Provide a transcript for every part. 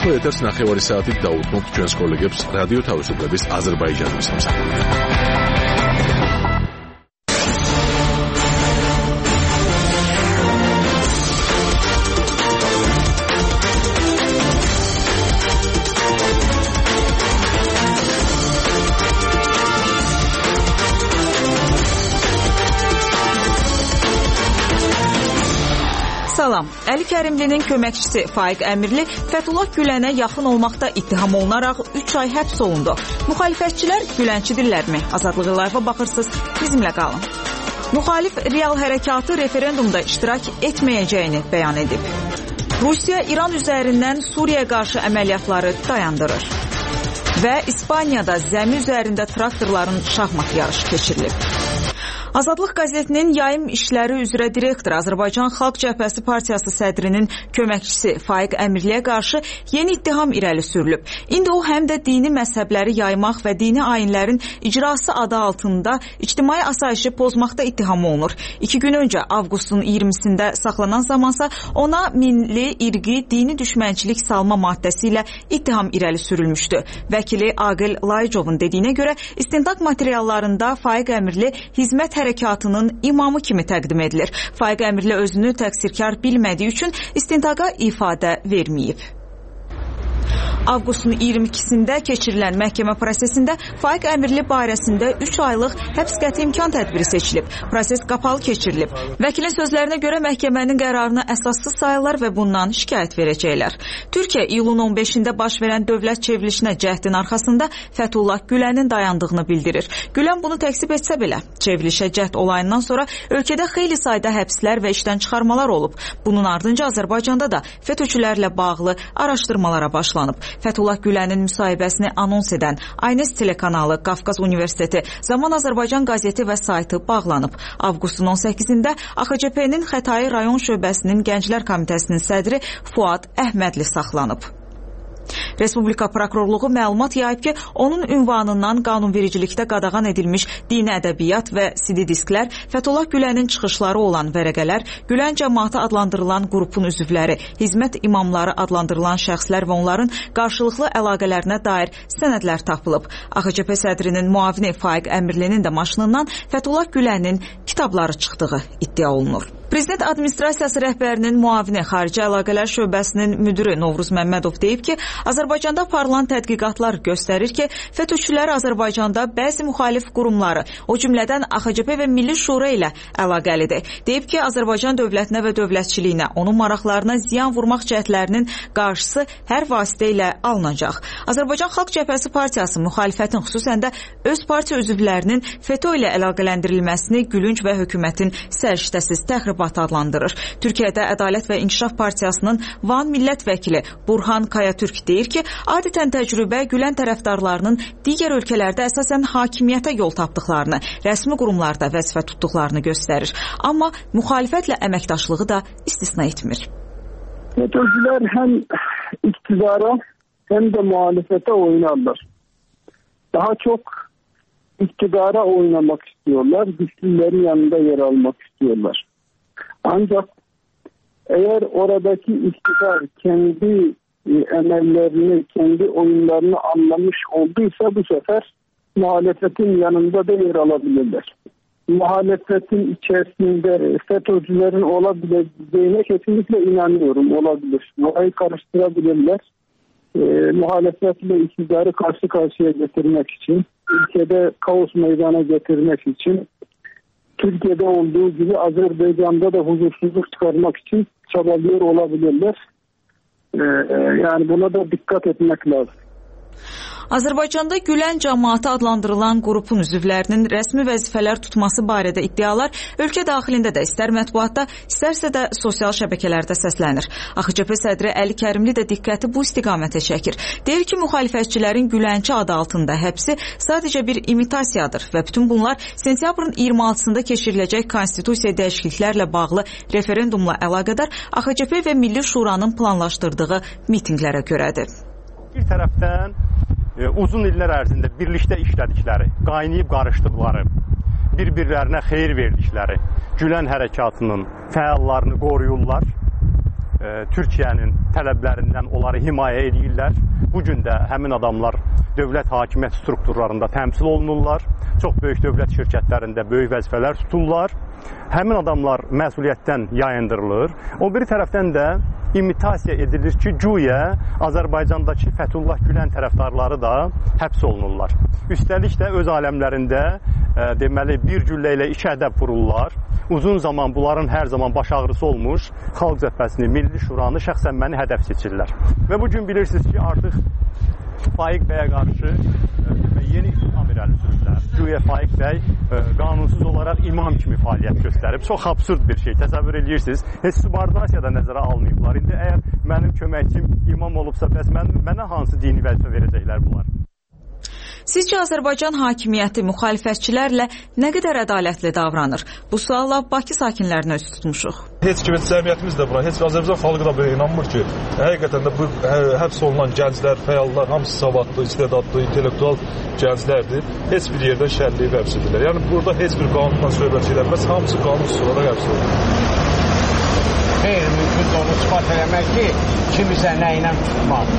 ახლა ეთერს ნახევარი საათით დაუთმობთ ჩვენს კოლეგებს რადიო თავისუფლების აზერბაიჯანის სამსახურიდან. Salam. Əli Kərimlinin köməkçisi Faiq Əmirli Fəthullah Gülənə yaxın olmaqda ittiham olunaraq 3 ay həbs olundu. Müxalifətçilər Gülənçidirlərmi? Azadlığı live-a baxırsınız. Bizimlə qalın. Müxalif Real Hərəkatı referendumda iştirak etməyəcəyini bəyan edib. Rusiya İran üzərindən Suriyaya qarşı əməliyyatları dayandırır. Və İspaniyada zəmi üzərində traktorların şahmat yarışı keçirilib. Azadlıq qəzetinin yayım işləri üzrə direktoru Azərbaycan Xalq Cəbhəsi Partiyası sədrinin köməkçisi Faiq Əmirliyə qarşı yeni ittiham irəli sürülüb. İndi o həm də dini məzhəbləri yaymaq və dini ayinlərin icrası adı altında ictimai asayişi pozmaqda ittiham olunur. 2 gün öncə avqustun 20-sində saxlanan zamansa ona milli, irqi, dini düşmənçilik salma maddəsi ilə ittiham irəli sürülmüşdü. Vəkili Aqil Layıcovun dediyinə görə istintaq materiallarında Faiq Əmirli hizmət hərəkatının imamı kimi təqdim edilir. Faiq Əmirli özünü təqsirkar bilmədiyi üçün istintaqa ifadə verməyib. Avqustun 22-sində keçirilən məhkəmə prosesində Faiq Əmirli barəsində 3 aylıq həbs qəti imkan tədbiri seçilib. Proses qapalı keçirilib. Vəkilin sözlərinə görə məhkəmənin qərarını əsassız sayırlar və bundan şikayət verəcəklər. Türkiyə iyulun 15-də baş verən dövlət çevrilişinə cəhdin arxasında Fəthullah Gülən'in dayandığını bildirir. Gülən bunu təksib etsə belə, çevrilişə cəhd olayından sonra ölkədə xeyli sayda həbslər və işdən çıxarmalar olub. Bunun ardınca Azərbaycanda da FETÖ-çülərlə bağlı araşdırmalara başlanıb. Fəthullah Gülən'in müsahibəsini anons edən Aynes telekanalı, Qafqaz Universiteti, Zaman Azərbaycan qəzeti və saytı bağlanıb. Avqustun 18-də AXCP-nin Xətai rayon şöbəsinin Gənclər Komitəsinin sədri Fuad Əhmədli saxlanıb. Respublika prokurorluğu məlumat yayıb ki, onun ünvanından qanunvericilikdə qadağan edilmiş dini ədəbiyyat və CD disklər, Fəthullah Gülən'in çıxışları olan vərəqələr, Gülən cəmaatı adlandırılan qrupun üzvləri, hizmət imamları adlandırılan şəxslər və onların qarşılıqlı əlaqələrinə dair sənədlər tapılıb. AXCP sədrinin müavini Faiq Əmirlinin də maşınından Fəthullah Gülən'in kitabları çıxdığı iddia olunur. Prezident administrasiyası rəhbərinin müavini Xarici Əlaqələr şöbəsinin müdiri Novruz Məmmədov deyib ki, Azərbaycanda aparılan tədqiqatlar göstərir ki, FETÖ-çülər Azərbaycanda bəzi müxalif qurumları, o cümlədən AXCP və Milli Şura ilə əlaqəlidir. Deyib ki, Azərbaycan dövlətinə və dövlətçiliyinə, onun maraqlarına ziyan vurmaq cəhdlərinin qarşısı hər vasitə ilə alınacaq. Azərbaycan Xalq Cəbhəsi Partiyası müxalifətin, xüsusən də öz partiya üzvlərinin FETÖ ilə əlaqələndirilməsini gülünc və hökumətin səriştəsiz təxribatı adlandırır. Türkiyədə Ədalət və İnkişaf Partiyasının Van millət vəkili Burhan Kayatürk deyir ki, adətən təcrübə Gülən tərəfdarlarının digər ölkələrdə əsasən hakimiyyətə yol tapdıqlarını, rəsmi qurumlarda vəzifə tutduqlarını göstərir. Amma müxalifətlə əməkdaşlığı da istisna etmir. FETÖ'cülər həm iktidara, həm də muhalefete oynarlar. Daha çok iktidara oynamak istiyorlar, güçlülerin yanında yer almak istiyorlar. Ancak eğer oradaki iktidar kendi emellerini, kendi oyunlarını anlamış olduysa bu sefer muhalefetin yanında da yer alabilirler. Muhalefetin içerisinde FETÖ'cülerin olabileceğine kesinlikle inanıyorum, olabilir. Orayı karıştırabilirler. Muhalefetle iktidarı karşı karşıya getirmek için, ülkede kaos meydana getirmek için, Türkiye'de olduğu gibi Azerbaycan'da da huzursuzluk çıkarmak için çabalıyor olabilirler. Yani buna da dikkat etmek lazım. Azərbaycanda Gülən cəmaatı adlandırılan qrupun üzvlərinin rəsmi vəzifələr tutması barədə iddialar ölkə daxilində də istər mətbuatda, istərsə də sosial şəbəkələrdə səslənir. AXCP sədri Əli Kərimli də diqqəti bu istiqamətə çəkir. Deyir ki, müxalifətçilərin Gülənçi adı altında həbsi sadəcə bir imitasiyadır və bütün bunlar sentyabrın 26-sında keçiriləcək konstitusiya dəyişikliklərlə bağlı referendumla əlaqədar AXCP və Milli Şuranın planlaşdırdığı mitinqlərə görədir. Bir tərəfdən uzun illər ərzində birlikdə işlədikləri, qaynayıb qarışdıqları, bir-birlərinə xeyir verdikləri Gülən hərəkatının fəallarını qoruyurlar. Türkiyənin tələblərindən onları himayə edirlər. Bu gün də həmin adamlar dövlət hakimiyyət strukturlarında təmsil olunurlar. Çox böyük dövlət şirkətlərində böyük vəzifələr tuturlar. Həmin adamlar məsuliyyətdən yayındırılır. O biri tərəfdən də imitasiya edilir ki, güya Azərbaycandakı Fəthullah Gülen tərəfdarları da həbs olunurlar. Üstəlik də öz aləmlərində deməli bir güllə ilə iki ədəb vururlar. Uzun zaman bunların hər zaman baş ağrısı olmuş Xalq Cəbhəsini, Milli Şuranı, şəxsən məni hədəf seçirlər. Və bu gün bilirsiniz ki, artıq Faiq bəyə qarşı yeni ittiham irəli sürürlər. Güya Faiq bəy qanunsuz olaraq imam kimi fəaliyyət göstərib. Çox absurd bir şey, təsəvvür edirsiniz. Heç subordinasiya da nəzərə almayıblar. İndi əgər mənim köməkçim imam olubsa, bəs mənə hansı dini vəzifə verəcəklər bunlar? Sizcə Azərbaycan hakimiyyəti müxalifətçilərlə nə qədər ədalətli davranır? Bu sualla Bakı sakinlərinə üst tutmuşuq. Heç kimi cəmiyyətimiz də buna, heç Azərbaycan xalqı da belə inanmır ki, həqiqətən də bu həbs olunan gənclər, fəallar, hamısı savadlı, istedadlı, intellektual gənclərdir. Heç bir yerdən şərliyib həbs edirlər. Yəni burada heç bir qanundan söhbət edilməz, hamısı qanunsuz olaraq həbs edilir. Xeyr, mümkün onu ispat eləmək ki, kimisə nə ilə tutmaq.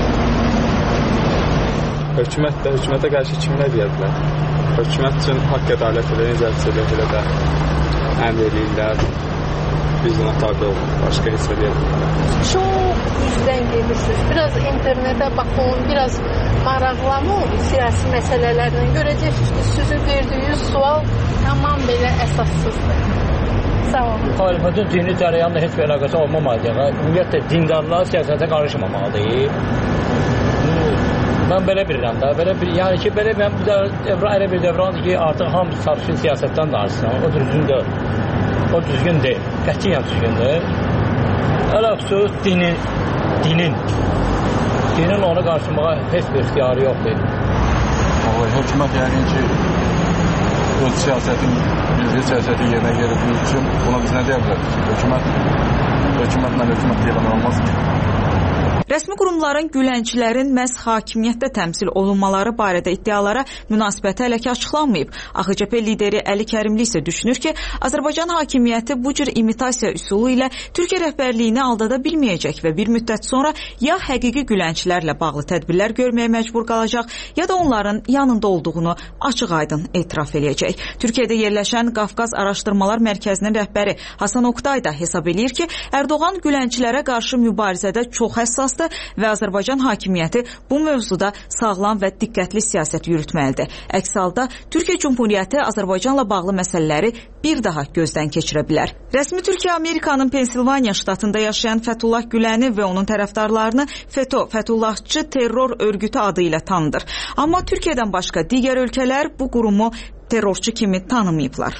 Hökumətə qarşı kimlər deyə bilər? Hökumət üçün haqq ədalət elə, necə elə də əmr eləyirlər. Biz ona tabi olun, başqa heç bir deyil. Çox üzdən gelirsiniz. Biraz internetə baxın, biraz maraqlanın siyasi məsələlərlə. Görəcəksiniz ki, sizin verdiğiniz sual tamam belə əsassızdır. Sağ olun. Müxalifətin dini cərəyanla heç bir əlaqəsi olmamalıdır. Ümumiyyətlə, dindarlar siyasətə qarışmamalıdır. Mən belə bilirəm də, yəni ki, belə elə bir dövrandır ki, artıq hamısı sarışın siyasətdən danışsın. O düzgün deyil. O düzgün deyil. Qətiyyən düzgün deyil. Əlaqsız dinin onu qarşılamağa heç bir ixtiyarı yoxdur. Hökumət yəqin ki, öz milli siyasəti yerinə yeritdiyi üçün buna biz nə deyə bilərik? Hökumətlə deyilən olmaz ki. Rəsmi qurumların Gülənçilərin məhz hakimiyyətdə təmsil olunmaları barədə iddialara münasibəti hələ ki açıqlanmayıb. AXCP lideri Əli Kərimli isə düşünür ki, Azərbaycan hakimiyyəti bu cür imitasiya üsulu ilə Türkiyə rəhbərliyini aldada bilməyəcək və bir müddət sonra ya həqiqi Gülənçilərlə bağlı tədbirlər görməyə məcbur qalacaq, ya da onların yanında olduğunu açıq-aydın etiraf eləyəcək. Türkiyədə yerləşən Qafqaz Araşdırmalar Mərkəzinin rəhbəri Hasan Oqtay da hesab eləyir ki, Ərdoğan Gülənçilərə qarşı mübarizədə çox həssas və Azərbaycan hakimiyyəti bu mövzuda sağlam və diqqətli siyasət yürütməlidir. Əks halda Türkiyə Cümhuriyyəti Azərbaycanla bağlı məsələləri bir daha gözdən keçirə bilər. Rəsmi Türkiyə Amerikanın Pensilvaniya ştatında yaşayan Fəthullah Güləni və onun tərəfdarlarını FETÖ, Fəthullahçı terror örgütü adı ilə tanıdır. Amma Türkiyədən başqa digər ölkələr bu qurumu terrorçu kimi tanımayıblar.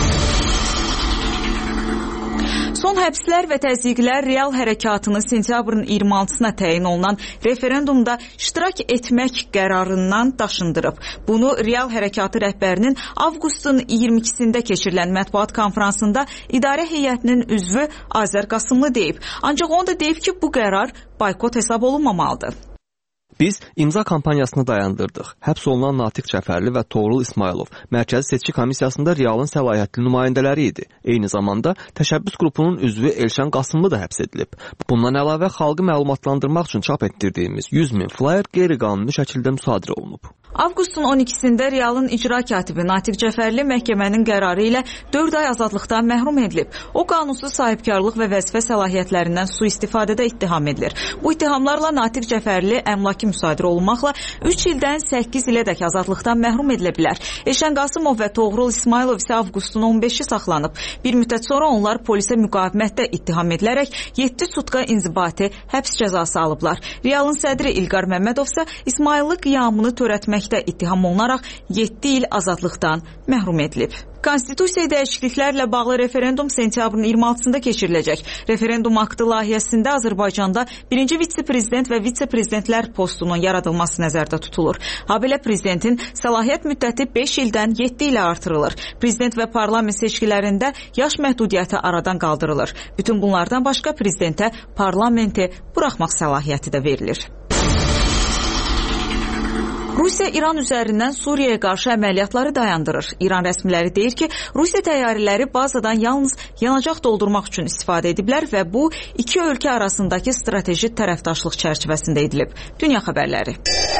Son həbslər və təzyiqlər Real hərəkatını sentyabrın 26-sına təyin olunan referendumda iştirak etmək qərarından daşındırıb. Bunu Real hərəkatı rəhbərinin avqustun 22-sində keçirilən mətbuat konfransında idarə heyətinin üzvü Azər Qasımlı deyib. Ancaq onu da deyib ki, bu qərar boykot hesab olunmamalıdır. Biz imza kampaniyasını dayandırdıq. Həbs olunan Natiq Cəfərli və Toğrul İsmailov Mərkəzi Seçki Komissiyasında Realın səlahiyyətli nümayəndələri idi. Eyni zamanda təşəbbüs qrupunun üzvü Elşən Qasımlı da həbs edilib. Bundan əlavə xalqı məlumatlandırmaq üçün çap etdirdiyimiz 100 min flyer qeyri-qanuni şəkildə müsadirə olunub. Avqustun 12-sində Realın icra katibi Natiq Cəfərli məhkəmənin qərarı ilə 4 ay azadlıqdan məhrum edilib. O, qanunsuz sahibkarlıq və vəzifə səlahiyyətlərindən sui-istifadədə ittiham edilir. Bu ittihamlarla Natiq Cəfərli əmlaki müsadirə olunmaqla 3 ildən 8 ilədək azadlıqdan məhrum edilə bilər. Elşən Qasımov və Toğrul İsmailov isə avqustun 15-i saxlanıb. Bir müddət sonra onlar polisə müqavimətdə ittiham edilərək 7 sutka inzibati həbs cəzası alıblar. Realın sədri İlqar Məmmədov isə İsmailli qiyamını törətməkdə ittiham olunaraq 7 il azadlıqdan məhrum edilib. Konstitusiya dəyişikliklərlə bağlı referendum sentyabrın 26-sında keçiriləcək. Referendum aktı layihəsində Azərbaycanda birinci vitse-prezident və vitse-prezidentlər postunun yaradılması nəzərdə tutulur. Habelə prezidentin səlahiyyət müddəti 5 ildən 7 ilə artırılır. Prezident və parlament seçkilərində yaş məhdudiyyəti aradan qaldırılır. Bütün bunlardan başqa prezidentə parlamenti buraxmaq səlahiyyəti də verilir. Rusiya İran üzərindən Suriyaya qarşı əməliyyatları dayandırır. İran rəsmiləri deyir ki, Rusiya təyyarələri bazadan yalnız yanacaq doldurmaq üçün istifadə ediblər və bu iki ölkə arasındakı strateji tərəfdaşlıq çərçivəsində edilib. Dünya xəbərləri.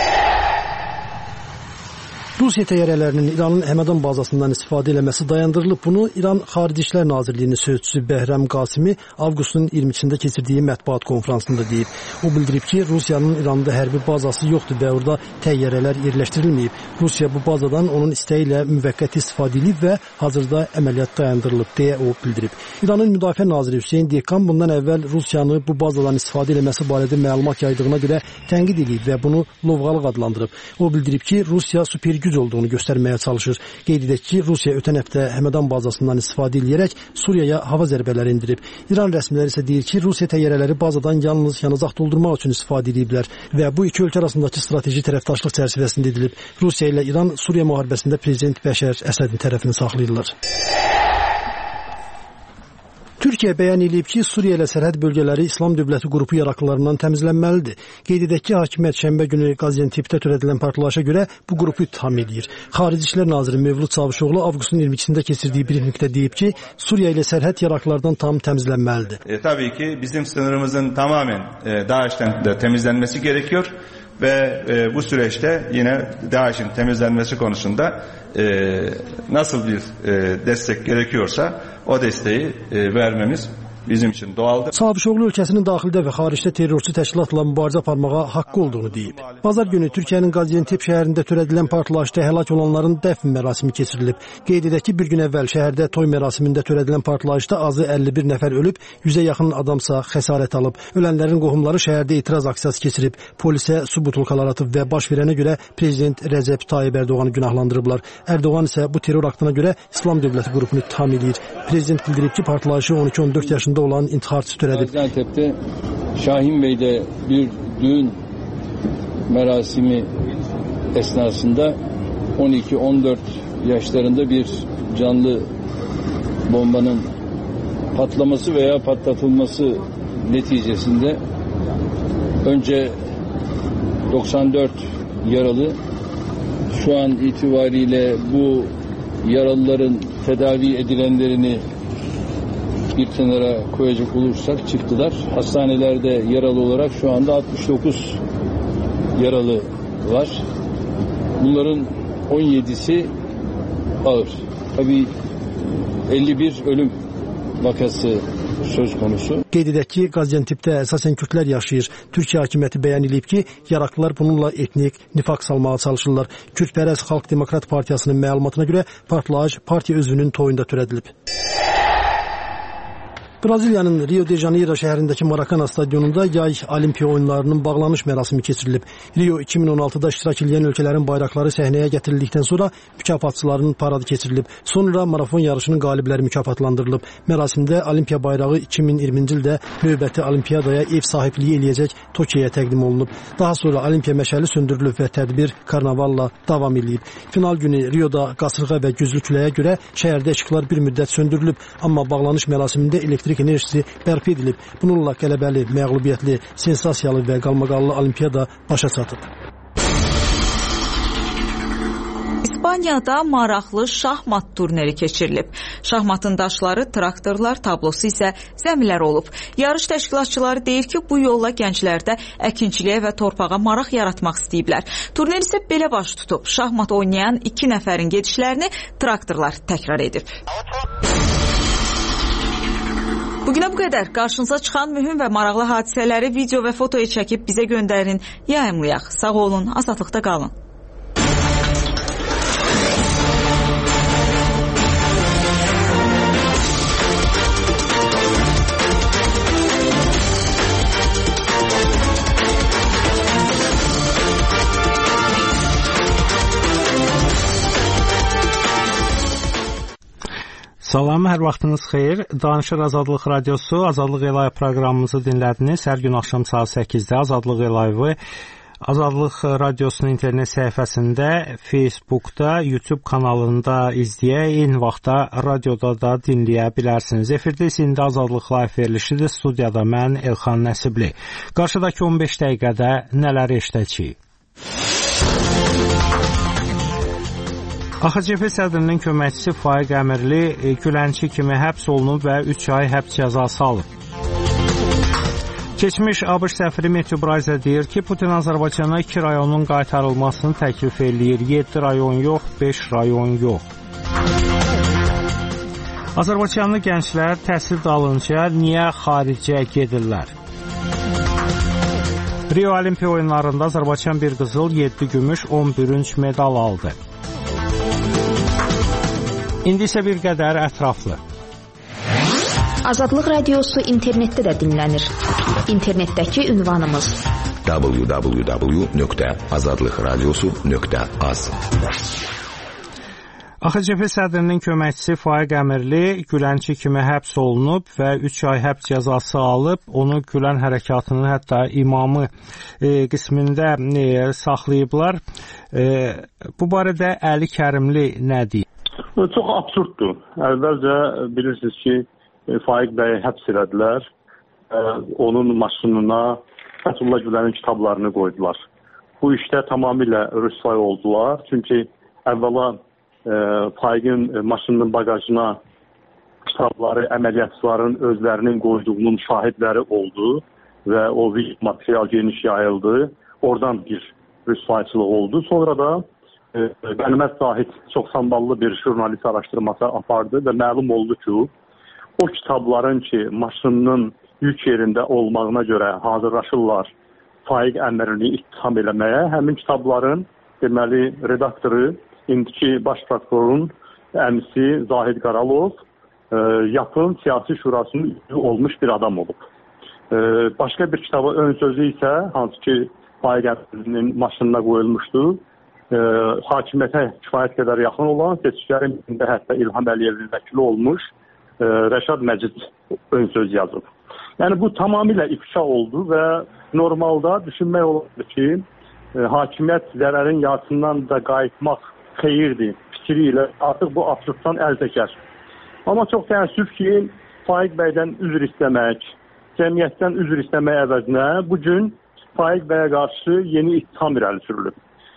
Rusiya təyyarələrinin İranın Həmədan bazasından istifadə eləməsi dayandırılıb. Bunu İran Xarici İşlər Nazirliyinin sözçüsü Bəhrəm Qasimi avqustun 22-sində keçirdiyi mətbuat konfransında deyib. O bildirib ki, Rusiyanın İranda hərbi bazası yoxdur və orada təyyarələr yerləşdirilməyib. Rusiya bu bazadan onun istəyi ilə müvəqqəti istifadə edib və hazırda əməliyyat dayandırılıb deyə o bildirib. İranın Müdafiə naziri Hüseyn Dehqan bundan əvvəl Rusiyanı bu bazadan istifadə eləməsi barədə məlumat yaydığına görə tənqid edib və bunu lovğalıq adlandırıb. O bildirib ki, Rusiya super güc olduğunu göstərməyə çalışır. Qeyd edək ki, Rusiya ötən həftə Həmədan bazasından istifadə edərək Suriyaya hava zərbələri endirib. İran rəsmiləri isə deyir ki, Rusiya təyyarələri bazadan yalnız yanacaq doldurmaq üçün istifadə ediblər və bu iki ölkə arasındakı strateji tərəfdaşlıq çərçivəsində edilib. Rusiya ilə İran Suriya müharibəsində prezident Bəşər Əsədin tərəfini saxlayırlar. Türkiyə bəyan edib ki, Suriya ilə sərhəd bölgələri İslam Dövləti qrupu yaraqlılarından təmizlənməlidir. Qeyd edək ki, hakimiyyət şənbə günü Qaziantepdə törədilən partlayışa görə bu qrupu ittiham edir. Xarici İşlər naziri Mevlud Çavuşoğlu avqustun 22-sində keçirdiyi brifinqdə deyib ki, Suriya ilə sərhəd yaraqlılardan tam təmizlənməlidir. Tabii ki, bizim sınırımızın tamamen DAEŞ'ten de temizlenmesi gerekiyor. Ve bu süreçte yine DAEŞ'in temizlenmesi konusunda nasıl bir destek gerekiyorsa o desteği vermemiz bizim için doğaldır. Çavuşoğlu ölkəsinin daxildə və xaricdə terrorçu təşkilatla mübarizə aparmağa haqqı olduğunu deyib. Bazar günü Türkiyənin Qaziantep şəhərində törədilən partlayışda həlak olanların dəfn mərasimi keçirilib. Qeyd edək ki, bir gün əvvəl şəhərdə toy mərasimində törədilən partlayışda azı 51 nəfər ölüb, 100-ə yaxın adamsa xəsarət alıb. Ölənlərin qohumları şəhərdə etiraz aksiyası keçirib. Polisə su butulkalar atıb və baş verənə görə prezident Rəcəb Tayyib Ərdoğanı günahlandırıblar. Ərdoğan isə bu terror aktına görə İslam Dövləti qrupunu ittiham edir. Prezident bildirib ki, partlayışı 12-14 yaşında olan intiharçı törədib. Gaziantep'te Şahin Bey'de bir düğün merasimi esnasında 12-14 yaşlarında bir canlı bombanın patlaması veya patlatılması neticesinde önce 94 yaralı, şu an itibariyle bu yaralıların tedavi edilenlerini bir kenara koyacak olursak çıktılar. Hastanelerde yaralı olarak şu anda 69 yaralı var. Bunların 17'si ağır. Tabii 51 ölüm vakası söz konusu. Qeyd edək ki, Qaziantepdə əsasən Kürdlər yaşayır. Türkiyə hakimiyyəti bəyan edib ki, yaraqlılar bununla etnik nifaq salmağa çalışırlar. Kürdpərəst Xalq Demokrat Partiyasının məlumatına görə partlayış partiya üzvünün toyunda törədilib. Braziliyanın Rio de Janeiro şəhərindəki Maracana stadionunda yay Olimpiya oyunlarının bağlanış mərasimi keçirilib. Rio 2016-da iştirak edən ölkələrin bayraqları səhnəyə gətirildikdən sonra mükafatçıların paradı keçirilib. Sonra marafon yarışının qalibləri mükafatlandırılıb. Mərasimdə Olimpiya bayrağı 2020-ci ildə növbəti Olimpiyadaya ev sahibliyi eləyəcək Tokyoya təqdim olunub. Daha sonra Olimpiya məşəli söndürülüb və tədbir karnavalla davam edib. Final günü Rioda qasırğa və güclü küləyə görə şəhərdə işıqlar bir müddət söndürülüb, amma bağlanış mərasimində elektrik enerjisi bərpa edilib. Bununla qələbəli, məğlubiyyətli, sensasiyalı və qalmaqallı olimpiyada başa çatıb. İspaniyada maraqlı şahmat turniri keçirilib. Şahmatın daşları, traktorlar, tablosu isə zəmilər olub. Yarış təşkilatçıları deyir ki, bu yolla gənclərdə əkinçiliyə və torpağa maraq yaratmaq istəyiblər. Turnir isə belə baş tutub. Şahmat oynayan 2 nəfərin gedişlərini traktorlar təkrar edib. Bugünə bu qədər. Qarşınıza çıxan mühüm və maraqlı hadisələri video və fotoya çəkib bizə göndərin, yayımlayaq. Sağ olun, azadlıqda qalın. Salam, hər vaxtınız xeyir. Danışır Azadlıq Radiosu, Azadlıq Elayı proqramımızı dinlədiniz. Hər gün axşam saat 8-də Azadlıq Elayı Azadlıq Radiosunun internet səhifəsində, Facebookda, YouTube kanalında izləyə, eyni vaxtda radioda da dinləyə bilərsiniz. Efirdə isə indi Azadlıq Live verilişidir. Studiyada mən Elxan Nəsibli. Qarşıdakı 15 dəqiqədə nələri eşidəcəyik? AXCP sədrinin köməkçisi Faiq Əmirli Gülənçi kimi həbs olunub və 3 ay həbs cəzası alıb. Keçmiş ABŞ səfiri Matthew Bryce deyir ki, Putin Azərbaycana 2 rayonun qaytarılmasını təklif eləyir. 7 rayon yox, 5 rayon yox. Azərbaycanlı gənclər təhsil dalınca niyə xaricə gedirlər? Rio Olimpiya oyunlarında Azərbaycan bir qızıl, 7 gümüş, 10 bürünc medal aldı. İndi isə bir qədər ətraflı. Azadlıq Radiosu internetdə də dinlənir. İnternetdəki ünvanımız www.azadlıqradiosu.az. AXCP sədrinin köməkçisi Faiq Əmirli Gülənçi kimi həbs olunub və 3 ay həbs cəzası alıb. Onu Gülən hərəkatının hətta imamı qismində saxlayıblar. Bu barədə Əli Kərimli nə deyir? Çox absurddur. Əvvəlcə bilirsiniz ki, Faiq bəyi həbs elədilər. Onun maşınına Fəthullah Gülənin kitablarını qoydular. Bu işdə tamamilə rüsvay oldular. Çünki əvvəla Faiqin maşınının bagajına kitabları, əməliyyatçıların özlərinin qoyduğunun şahidləri oldu və o material geniş yayıldı. Oradan bir rüsvayçılıq oldu. Sonra da Qənimət Zahid çox samballı bir jurnalist araşdırması apardı və məlum oldu ki, o kitabların ki, maşınının yük yerində olmağına görə hazırlaşırlar Faiq Əmirli ittiham eləməyə. Həmin kitabların deməli redaktoru, indiki baş prokurorun əmisi Zahid Qaralov yapın siyasi şurasının üzvü olmuş bir adam olub. Başqa bir kitabın ön sözü isə, hansı ki Faiq Əmirlinin maşınına qoyulmuşdu, hakimiyyətə kifayət qədər yaxın olan, seçkilərin birində hətta İlham Əliyevin vəkili olmuş Rəşad Məcid ön söz yazıb. Yəni bu tamamilə ifşa oldu və normalda düşünmək olardı ki, hakimiyyət zərərin yarısından da qayıtmaq xeyirdir fikri ilə artıq bu absurddan əl çəkər. Amma çox təəssüf ki, Faiq bəydən üzr istəmək, cəmiyyətdən üzr istəmək əvəzinə bugün Faiq bəyə qarşı yeni ittiham irəli sürülüb.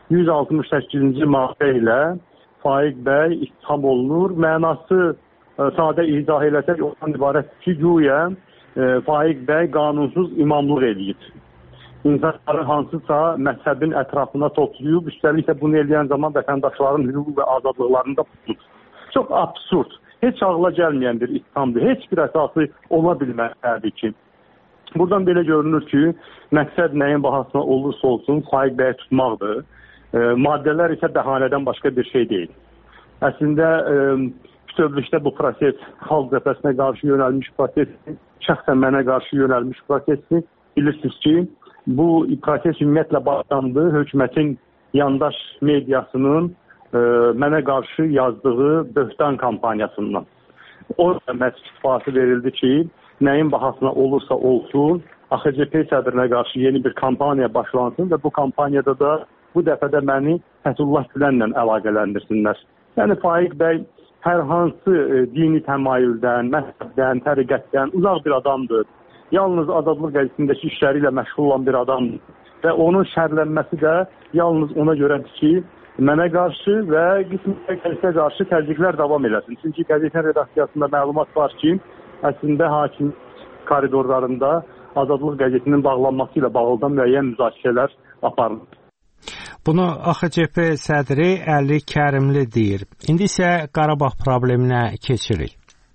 168-ci maddə ilə Faiq bəy ittiham olunur. Mənası sadə izah eləsək ondan ibarət ki, güya Faiq bəy qanunsuz imamlıq edib. İnsanları hansısa məzhəbin ətrafına toplayıb, üstəlik də bunu eləyən zaman vətəndaşların hüquq və azadlıqlarını da tutub. Çox absurd, heç ağla gəlməyən bir ittihamdır, heç bir əsası ola bilməzdir ki. Buradan belə görünür ki, məqsəd nəyin bahasına olursa olsun Faiq bəyi tutmaqdır. Maddələr isə bəhanədən başqa bir şey deyil. Əslində, bütövlükdə bu proses xalq cəbhəsinə qarşı yönəlmiş prosesdir, şəxsən mənə qarşı yönəlmiş prosesdir. Bilirsiniz ki, bu proses ümumiyyətlə başlandı hökumətin yandaş mediasının mənə qarşı yazdığı böhtan kampaniyasından. Orada məhz istifası verildi ki, nəyin bahasına olursa olsun, AXCP sədrinə qarşı yeni bir kampaniya başlansın və bu kampaniyada da bu dəfə də məni Fəthullah Gülənlə əlaqələndirsinlər. Yəni Faiq bəy hər hansı dini təmayüldən, məzhəbdən, təriqətdən uzaq bir adamdır. Yalnız Azadlıq qəzetindəki işləri ilə məşğul olan bir adamdır. Və onun şərlənməsi də yalnız ona görədir ki, mənə qarşı və qismən qəzetə qarşı təzyiqlər davam eləsin. Çünki qəzetin redaksiyasında məlumat var ki, əslində hakim koridorlarında Azadlıq qəzetinin bağlanması ilə bağlı müəyyən müzakirələr aparılır. Bunu AXCP sədri Əli Kərimli deyir. İndi isə Qarabağ probleminə keçirik.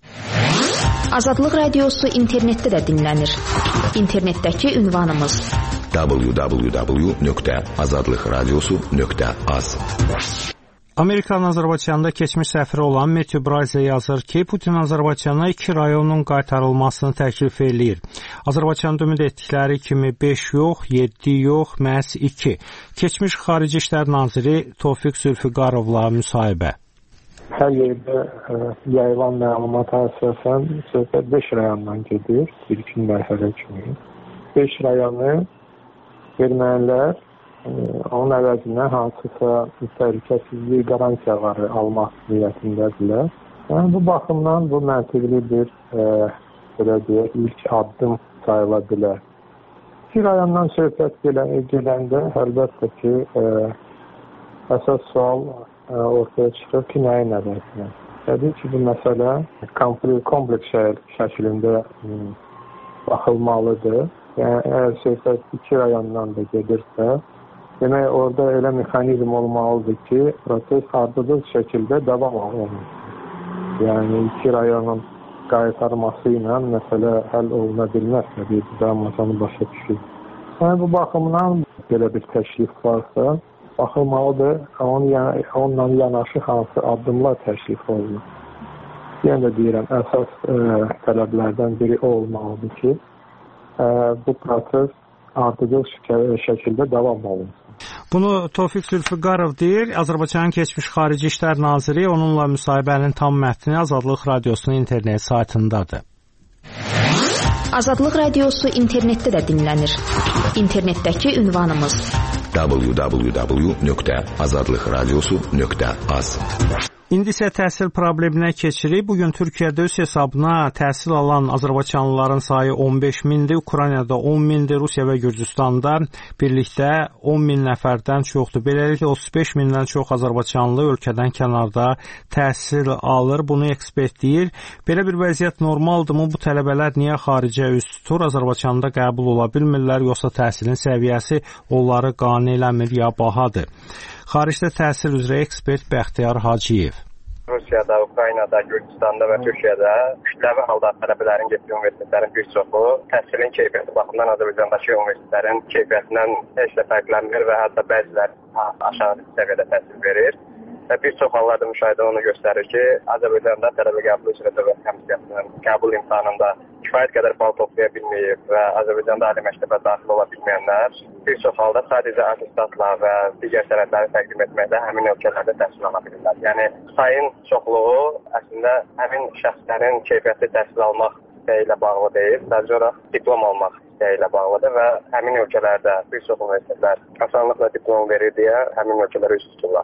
Azadlıq Radiosu internetdə də dinlənir. İnternetdəki ünvanımız www.azadlıqradiosu.az. Amerikanın Azərbaycanda keçmiş səfiri olan Matthew Bryce yazır ki, Putin Azərbaycana 2 rayonun qaytarılmasını təklif eləyir. Azərbaycanda ümid etdikləri kimi 5 yox, 7 yox, məhz 2. Keçmiş Xarici İşlər Naziri Tofiq Zülfüqarovla müsahibə. Hər yerdə yayılan məlumata əsasən söhbət 5 rayondan gedir, ilkin mərhələ kimi. 5 rayonu ermənilər onun əvəzinə hansısa təhlükəsizlik qaransiyaları almaq niyyətindədirlər. Yəni, bu baxımdan bu məntiqli bir ilk addım sayıla bilər. 2 rayondan söhbət gedəndə əlbəttə ki, əsas sual ortaya çıxır ki, nəyi nəzərsinə. Təbii ki, bu məsələ kompleks şəklində baxılmalıdır. Yəni, əgər söhbət 2 rayondan da gedirsə, demək, orada elə mexanizm olmalıdır ki, proses ardıcıl şəkildə davam olunur. Yəni, 2 rayonun qaytarması ilə məsələ həll oluna bilməzsə, bir damasını başa düşür. Yəni, bu baxımdan belə bir təklif varsa, baxılmalıdır, onunla yanaşı hansı addımlar təklif olunur. Yəni də deyirəm, əsas tələblərdən biri o olmalıdır ki, bu proses ardıcıl şəkildə davam olunsun. Bunu Tofiq Zülfüqarov deyir. Azərbaycanın keçmiş Xarici İşlər Naziri. Onunla müsahibənin tam mətni Azadlıq Radiosunun internet saytındadır. Azadlıq Radiosu internetdə də dinlənir. İnternetdəki ünvanımız www.azadlıqradiosu.az. İndi isə təhsil probleminə keçirik. Bugün Türkiyədə öz hesabına təhsil alan azərbaycanlıların sayı 15 mindir. Ukraynada 10 mindir. Rusiya və Gürcüstanda birlikdə 10 min nəfərdən çoxdur. Beləliklə 35 mindən çox azərbaycanlı ölkədən kənarda təhsil alır. Bunu ekspert deyir. Belə bir vəziyyət normaldırmı? Bu tələbələr niyə xaricə üz tutur? Azərbaycanda qəbul ola bilmirlər, yoxsa təhsilin səviyyəsi onları qane eləmir ya bahadır? Xaricdə təhsil üzrə ekspert Bəxtiyar Hacıyev. Rusiyada, Ukraynada, Gürcüstanda və Türkiyədə kütləvi halda tələbələrin getdiyi universitetlərin bir çoxu təhsilin keyfiyyəti baxımından Azərbaycandakı universitetlərin keyfiyyətindən heç də fərqlənmir və hətta bəziləri aşağı səviyyədə təhsil verir. Və bir çox hallarda müşahidə onu göstərir ki, Azərbaycanda tələbə qəbulu üzrə Dövlət Komissiyasının qəbul imtahanında kifayət qədər bal toplaya bilməyib və Azərbaycanda ali məktəbə daxil ola bilməyənlər bir çox halda sadəcə attestatla və digər sənədləri təqdim etməklə həmin ölkələrdə təhsil ala bilirlər. Yəni, sayın çoxluğu əslində həmin şəxslərin keyfiyyətli təhsil almaq istəyi ilə bağlı deyil, sadəcə olaraq diplom almaq istəyi ilə bağlıdır və həmin ölkələrdə bir çox universitetlər asanlıqla diplom verir deyə həmin ölkələrə üst tuturlar.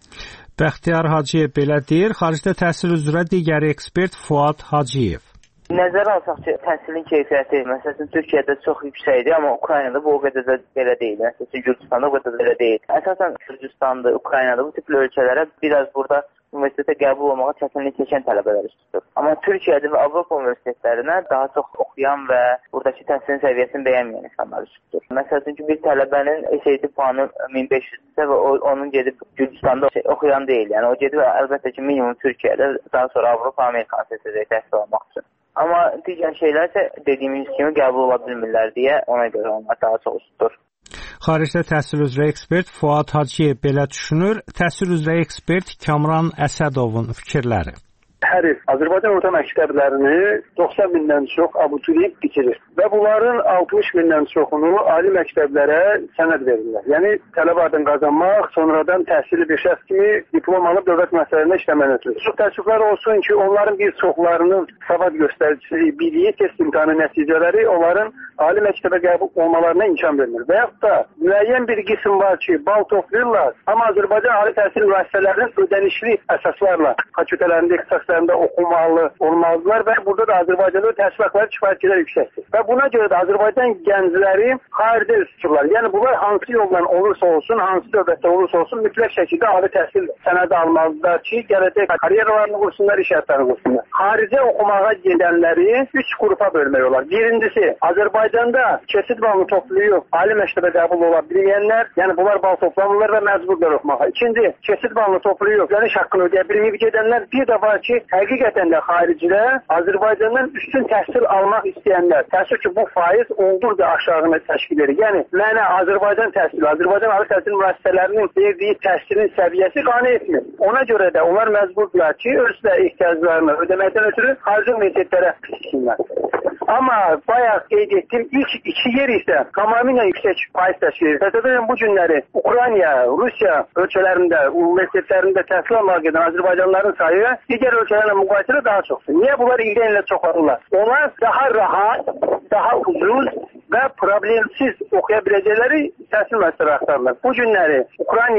Bəxtiyar Hacıyev belə deyir. Xaricdə təhsil üzrə digər ekspert Fuad Hacıyev. Nəzərə alsaq ki, təhsilin keyfiyyəti, məsələn, Türkiyədə çox yüksəkdir, amma Ukraynada bu o qədər də belə deyil. Məsələn, Gürcüstanda o qədər belə deyil. Əsasən Gürcüstanda, Ukraynada bu tipli ölkələrə biraz burada universitetə qəbul olmağa çətinlik çəkən tələbələr üst tutur. Amma Türkiyədə və Avropa universitetlərinə daha çox oxuyan və buradakı təhsilin səviyyəsini bəyənməyən insanlar üst tutur. Məsələn ki, bir tələbənin SAT puanı 1500-dürsə və onun gedib Gürcüstanda oxuyan deyil. Yəni o gedib əlbəttə ki, minimum Türkiyədə, daha sonra Avropa, Amerikan seçəcək təhsil almaq üçün. Amma digər şeylər isə dediyimiz kimi qəbul ola bilmirlər deyə ona görə onlar daha çox üst tutur. Xaricdə təhsil üzrə ekspert Fuad Hacıyev belə düşünür. Təhsil üzrə ekspert Kamran Əsədovun fikirləri. Hər il Azərbaycan orta məktəblərini 90 mindən çox abituriyent bitirir və bunların 60 mindən çoxunu ali məktəblərə sənəd verirlər. Yəni tələbə adını qazanmaq, sonradan təhsili bir şəxs kimi diplom alıb dövlət müəssisələrində işləməni ötürür. Çox təəssüflər olsun ki, onların bir çoxlarının savad göstəricisi, biliyi, test imtahanı nəticələri onların ali məktəbə qəbul olmalarına imkan vermir. Və yaxud da müəyyən bir qism var ki, bal toplayırlar, amma Azərbaycan ali təhsil müəssisələrinin ödənişli əsaslarla fakültələrində, ixtisaslarında oxumalı olmalıdırlar və burada da Azərbaycanda təhsil haqqları kifayət qədər yüksəkdir. Və buna görə də Azərbaycan gəncləri xaricdə üst tuturlar. Yəni bunlar hansı yoldan olursa olsun, hansı dövlətdə olursa olsun mütləq şəkildə ali təhsil sənədi almalıdırlar ki, gələcək karyeralarını qursunlar, iş həyatlarını qursunlar. Xaricə oxumağa gedənləri 3 qrupa bölmək olar. Birincisi, Azərbaycanda keçid balını toplayıb ali məktəbə qəbul ola bilməyənlər, yəni bunlar bal toplamırlar və məcburlar oxumağa. İkinci, keçid balını toplayıb, yəni haqqını ödəyə bilməyib gedənlər. Bir də var ki, həqiqətən də xaricdə Azərbaycandan üstün təhsil almaq istəyənlər. Təəssüf ki, bu faiz olduqca aşağını təşkil edir. Yəni, mənə Azərbaycan təhsili, Azərbaycan ali təhsil müəssisələrinin verdiyi təhsilin səviyyəsi qane etmir. Ona görə də onlar məcburdular ki, öz də ehtiyaclarını ödəməkdən ötürü xarici universitetlərə gitsinlər. Amma bayaq qeyd etdim, ilk 2 yer isə tamamilə yüksək faiz təşkil edir. Təsəvvür bu günləri Ukrayna, Rusiya ölkələrində, universitetlərində təhsil almağa gedən Azərbaycanlıların sayı digər ölkələrlə müqayisədə daha çoxdur. Niyə bunlar ildən ilə çoxalırlar? Onlar daha rahat, daha ucuz və problemsiz oxuya biləcəkləri təhsil müəssisələri axtarırlar. Bu günləri Ukrayna,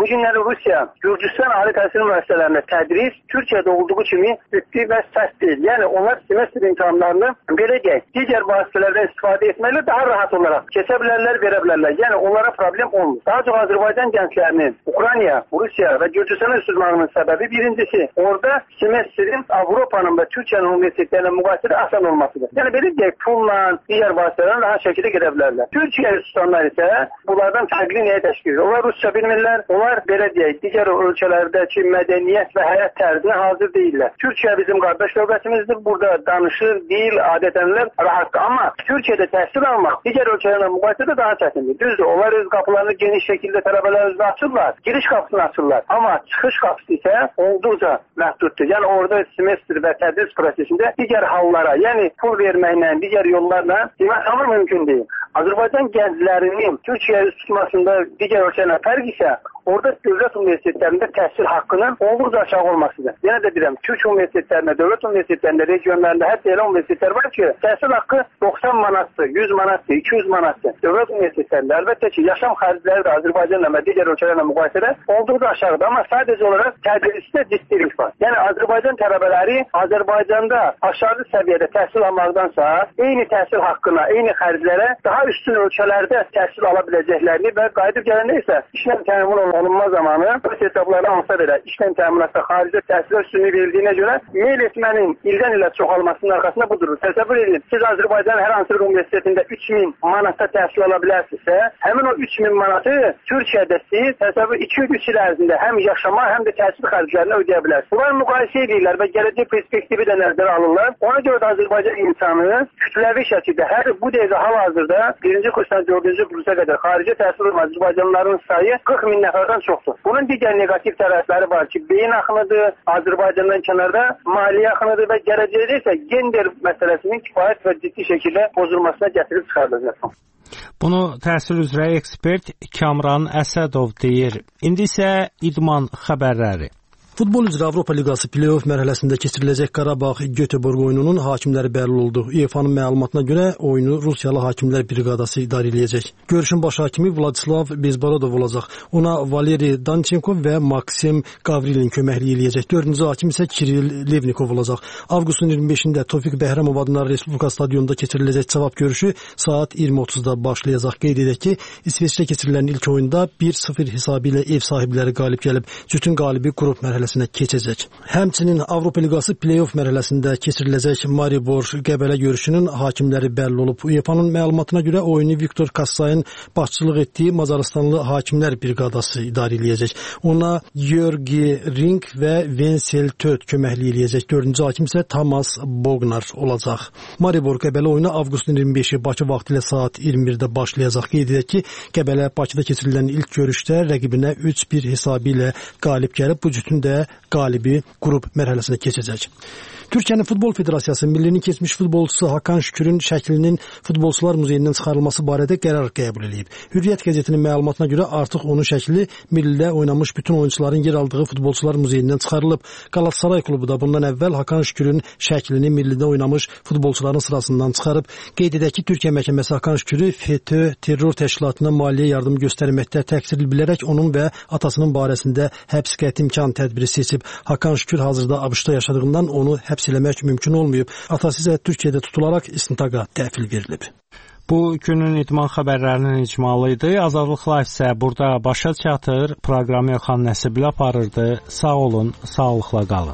Bu günləri Rusiya, Gürcüstan ali təhsil müəssisələrində tədris Türkiyədə olduğu kimi ciddi və sərt deyil. Yəni onlar semestr imtahanlarını belə deyək, digər vasitələrdən istifadə etməklə daha rahat olaraq keçə bilərlər, verə bilərlər. Yəni onlara problem olmur. Daha çox Azərbaycan gənclərinin Ukrayna, Rusiya və Gürcüstana üz tutmağının səbəbi birincisi, orada semestrin Avropanın və Türkiyənin universitetlərinə müqayisədə asan olmasıdır. Yəni belə deyək, pulla, digər vasitələrlə rahat şəkildə gedə bilərlər. Türkiyəyə üz tutanlar isə bunlardan fərqli nəyə təşkil edir? Onlar Rusça bilmirlər, onlar belə deyək, digər ölkələrdəki mədəniyyət və həyat tərzinə hazır deyirlər. Türkiyə bizim qardaş dövlətimizdir. Burada danışır, dil, adət-ənənələr rahatdır. Amma Türkiyədə təhsil almaq digər ölkələrlə müqayisədə daha çətindir. Düzdür, onlar öz qapılarını geniş şəkildə tələbələr özünə açırlar, giriş qapısını açırlar. Amma çıxış qapısı isə olduqca məhduddur. Yəni orada semestr və tədris prosesində digər hallara, yəni pul verməklə, digər yollarla demək mümkün deyil. Azərbaycan gənclərinin Türkiyəyə üz tutmasında digər ölkələrlə fərq isə orada dövlət universitetlərində təhsil haqqının olduqca aşağı olmasıdır. Yenə də deyirəm, Türk universitetlərində, dövlət universitetlərində, regionlarında hətta elə universitetlər var ki, təhsil haqqı 90 manatdır, 100 manatdır, 200 manatdır. Dövlət universitetlərində əlbəttə ki, yaşam xərcləri də Azərbaycanla və digər ölkələrlə müqayisədə olduqca aşağıdır. Amma sadəcə olaraq tədrisdə ciddilik var. Yəni Azərbaycan tələbələri Azərbaycanda aşağı səviyyədə təhsil almaqdansa, eyni təhsil haqqına, eyni xərclərə daha üstün ölkələrdə təhsil ala biləcəklərini və qayıdıb gələndə isə işlə təmin olunma zamanı öz hesablarına alsa belə işlə təminatda xaricdə təhsilə üstünlük verildiyinə görə meyl etmənin ildən ilə çoxalmasının arxasında bu durur. Təsəvvür edin, siz Azərbaycan hər hansı bir universitetində 3000 manatda təhsil ala bilərsinizsə, həmin o 3000 manatı Türkiyədə siz təsəvvür 2-3 il ərzində həm yaşama, həm də təhsil xərclərini ödəyə bilərsiniz. Bunlar müqayisə edirlər və gələcək perspektivi də nəzərə alırlar. Ona görə də Azərbaycan insanı kütləvi şəkildə hər bu dəqiqə hal-hazırda 1-ci kursdan 4-cü kursa qədər xarici təhsil alan Azərbaycanlıların sayı 40 min nəfərdən çoxdur. Bunun digər negativ tərəfləri var ki, beyin axınıdır, Azərbaycandan kənarda maliyyə axınıdır və gələcəkdə isə gender məsələsinin kifayət və ciddi şəkildə pozulmasına gətirib çıxardacaq. Bunu təhsil üzrə ekspert Kamran Əsədov deyir. İndi isə idman xəbərləri. Futbol üzrə Avropa Liqası play-off mərhələsində keçiriləcək Qarabağ-Göteborq oyununun hakimləri bəlli oldu. UEFA-nın məlumatına görə oyunu Rusiyalı hakimlər briqadası idarə edəcək. Görüşün baş hakimi Vladislav Bezborodov olacaq. Ona Valeri Danchenko və Maksim Gavrilin köməkliyi eləyəcək. 4-cü hakim isə Kiril Levnikov olacaq. Avqustun 25-də Tofiq Bəhrəmov adına Respublika stadionunda keçiriləcək cavab görüşü saat 20:30-da başlayacaq. Qeyd edək ki, İsveçrə keçirilən ilk oyunda 1-0 hesabı ilə ev sahibləri qalib gəlib. Cütün qalibi qrup mərhələsinə keçəcək. Həmçinin Avropa Liqası play-off mərhələsində keçiriləcək Maribor-Qəbələ görüşünün hakimləri bəlli olub. UEFA-nın məlumatına görə oyunu Viktor Kassayın başçılıq etdiyi Macarıstanlı hakimlər briqadası idarə edəcək. Ona Georgi Ring və Vencel Töt köməklik eləyəcək. 4-cü hakim isə Tamas Bognar olacaq. Maribor-Qəbələ oyunu avqustun 25-i Bakı vaxtı ilə saat 21-də başlayacaq. Qeyd edək ki, Qəbələ Bakıda keçirilən ilk görüşdə rəqibinə 3-1 hesabı ilə qalib gəlib. Bu cütün də qalibi qrup mərhələsinə keçəcək. Türkiyənin Futbol Federasiyası millinin keçmiş futbolçusu Hakan Şükürün şəklinin Futbolçular Muzeyindən çıxarılması barədə qərar qəbul edib. Hürriyyət qəzetinin məlumatına görə artıq onun şəkli millidə oynamış bütün oyuncuların yer aldığı Futbolçular Muzeyindən çıxarılıb. Galatasaray klubu da bundan əvvəl Hakan Şükürün şəklini millidə oynamış futbolçuların sırasından çıxarıb. Qeyd edək ki, Türkiyə məhkəməsi Hakan Şükürü FETÖ terror təşkilatına maliyyə yardımı göstərməkdə təqsirli bilərək onun və atasının barəsində həbs qəti imkan tədbiri seçib. Hakan Şükür hazırda ABŞ-da yaşadığından onu həbs eləmək mümkün olmayıb. Atası isə Türkiyədə tutularaq istintaqa təhvil verilib. Bu günün idman xəbərlərinin icmalı idi. Azadlıq Live isə burada başa çatır. Proqramı Yoxan Nəsibli aparırdı. Sağ olun, sağlıqla qalın.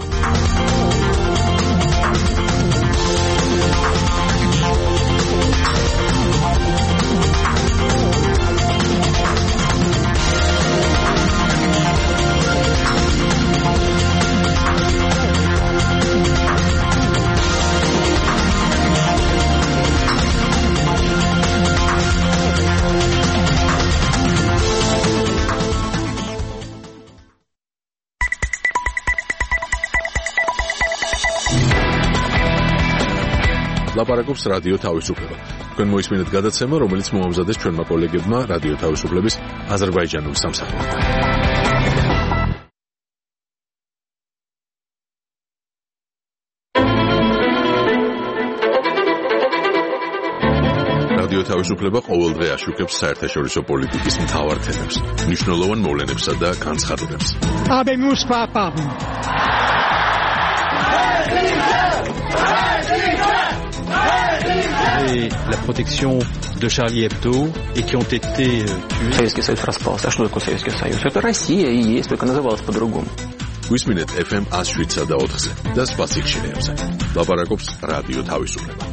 ლაპარაკობს რადიო თავისუფლება. თქვენ მოისმინეთ გადაცემა, რომელიც მოამზადეს ჩვენმა კოლეგებმა რადიო თავისუფლების აზერბაიჯანულ სამსახურში. რადიო თავისუფლება ყოველდღე აშუქებს საერთაშორისო პოლიტიკის მთავარ თემებს, მნიშვნელოვან მოვლენებსა და განცხადებებს. Habemus papam. Et la protection de Charlie Hebdo et qui ont été tués. Советский Союз распался. А что такое Советский Союз? Это Россия и есть, только называлась по-другому. Висმინეთ FM 107.4-ზე და სხვა სიგნალებზე. ლაპარაკობს რადიო თავისუფლება.